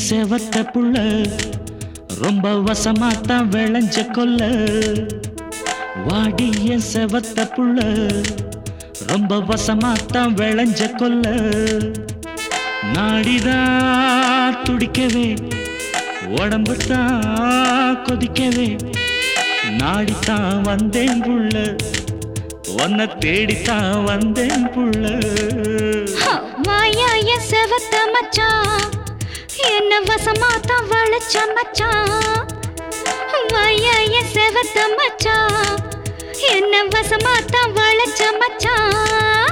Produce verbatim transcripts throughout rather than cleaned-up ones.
செவத்த புள்ள ரொம்ப வசமாத்தான் விளைஞ்ச கொல்ல. வாடிய செவத்த புள்ள ரொம்ப வசமாத்தான் விளைஞ்ச கொல்ல. நாடிதான் துடிக்கவே உடம்பு தான் கொதிக்கவே நாடித்தான் வந்தேன் புள்ள உன்னை தேடித்தான் வந்தேன் புள்ள. வாயாய செவத்த மச்சான் என்ன வசமாத்தான் வளைச்ச மச்சான். வாயாய செவத்த மச்சான் என்ன வசமாத்தான் வளைச்ச மச்சான்.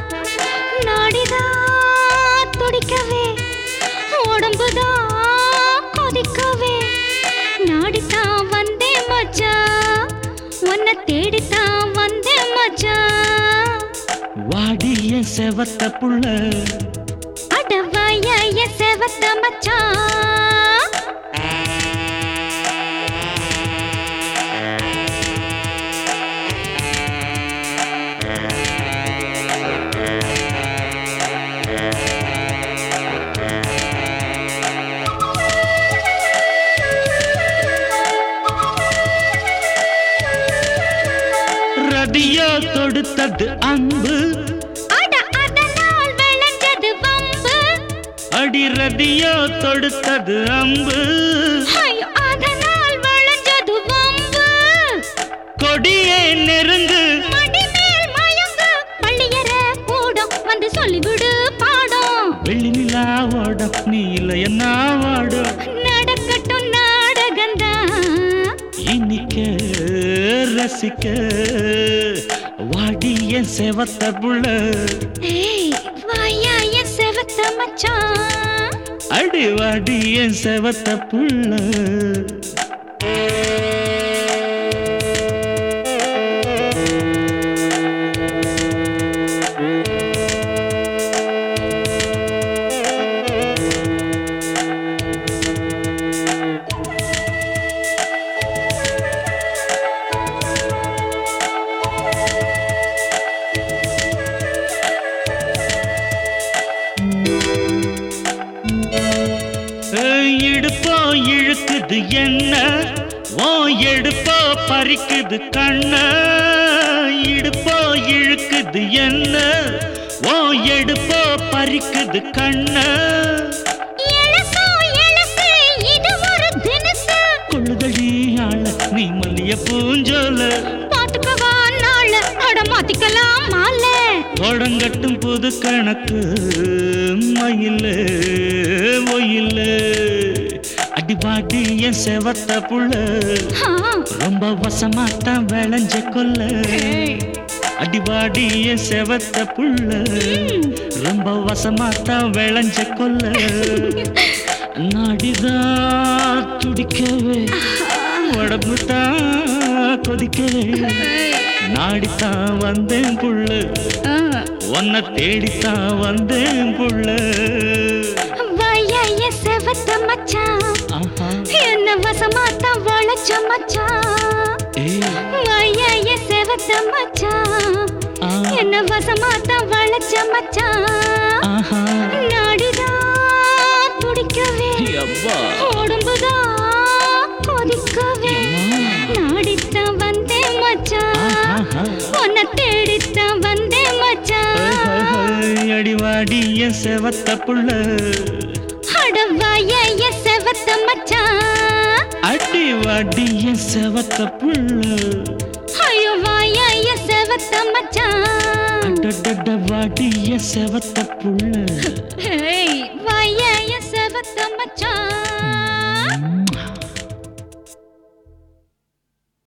நாடிதான் துடிக்கவே உடம்புதான் கொதிக்கவே நாடித்தான் வந்தேன் மச்சான் உன்னை தேடித்தான் வந்தேன் மச்சான். வாடிய செவத்த புள்ள அட வாயாய செவத்த மச்சான். ரதியோ தொடுத்தது அம்பு அட அதனால் விளைஞ்சது வம்பு. அடி ரதியோ தொடுத்தது அம்பு ஐயோ அதனால் விளைஞ்சது வம்பு. கொடியே நெருங்கு மடிமேல் மயங்கு பள்ளியற கூடம் வந்து சொல்லிவிடு பாடம். வெள்ளி நிலா ஓடம் நீ இல்லை என்ன வாடும். நடக்கட்டும் நாடகந்தான் இனிக்க ரசிக்க வாடிய செவத்த புள்ள. ஏய் வாயாய செவத்த மச்சான். அடி வாடிய செவத்த புள்ள. இடுப்போ இழுக்குது என்ன ஓ எடுப்போ பறிக்குது கண்ண. இடுப்போ இழுக்குது என்ன ஓ எடுப்போ பறிக்குது கண்ண. எலசோ எலசு இது ஒரு தினசு. கொள்ளுதழி ஆள நீ மல்லிய பூஞ்சோல. பாத்துக்கவா நாள அட மாத்திக்கலாம் மால. தொடங்கட்டும் புது கணக்கு மயில ஒயில. அடிபாடி என் செவத்த புள்ள ரொம்ப வசமாத்தான் விளைஞ்ச கொல்ல. அடிபாடி என் செவத்த புள்ள ரொம்ப வசமாத்தான் விளைஞ்ச கொல்ல. நாடிதான் துடிக்கவே உடம்பு தான் கொதிக்கவே நாடித்தான் வந்தேன் புள்ள உன்னை தேடித்தான் வந்தேன் புள்ள. வாயாய செவத்த மச்சான் என்ன வசமாத்தான் வளைச்ச மச்சான். வாயாய செவத்த மச்சான் என்ன வசமாத்தான் வளைச்ச மச்சான். நாடிதான் துடிக்கவே உடம்புதான் கொதிக்கவே நாடித்தான் வந்தேன் மச்சான் உன்னை தேடித்தான் வந்தேன் மச்சான். அடிவாடிய செவத்த புள்ள அட வாயாய செவத்த மச்சான். அடிவாடிய செவத்த புள்ள ஐயோ வாயாய செவத்த மச்சான். வாடிய செவத்த புள்ள வாயாய செவத்த மச்சான்.